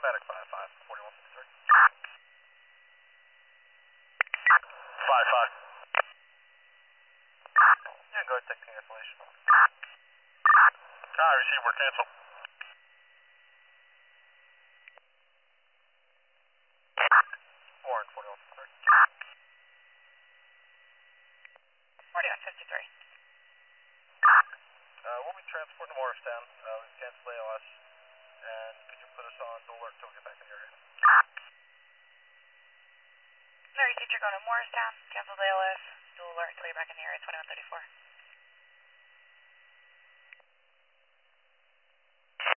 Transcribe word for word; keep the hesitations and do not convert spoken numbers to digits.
Medic five five, forty-one fifty-three. five five. Yeah, go ahead, take cancellation. Ah, receive, we're canceled. Warren, forty-one fifty-three. forty-one fifty-three. Uh, we'll be transporting to Morristown. Uh, we've canceled A L S. And could you put us on dual alert until we get back in the area? Larry, teacher going to Morristown, cancel the A L S, dual alert until you're back in the area, twenty-one thirty-four.